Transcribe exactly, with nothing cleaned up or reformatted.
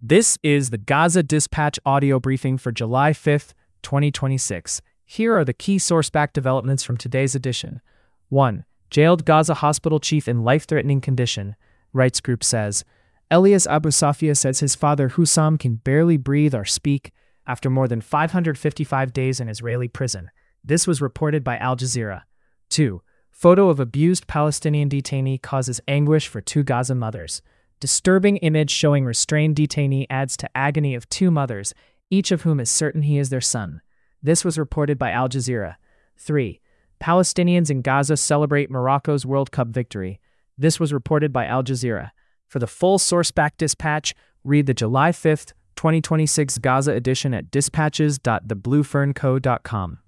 This is the Gaza Dispatch audio briefing for July fifth, twenty twenty-six. Here are the key source-backed developments from today's edition. one. Jailed Gaza hospital chief in life-threatening condition. Rights group says, Elias Abu Safia says his father Hussam can barely breathe or speak after more than five hundred fifty-five days in Israeli prison. This was reported by Al Jazeera. two. Photo of abused Palestinian detainee causes anguish for two Gaza mothers. Disturbing image showing restrained detainee adds to agony of two mothers, each of whom is certain he is their son. This was reported by Al Jazeera. three. Palestinians in Gaza celebrate Morocco's World Cup victory. This was reported by Al Jazeera. For the full source-backed dispatch, read the July fifth, twenty twenty-six Gaza edition at dispatches dot the blue fern co dot com.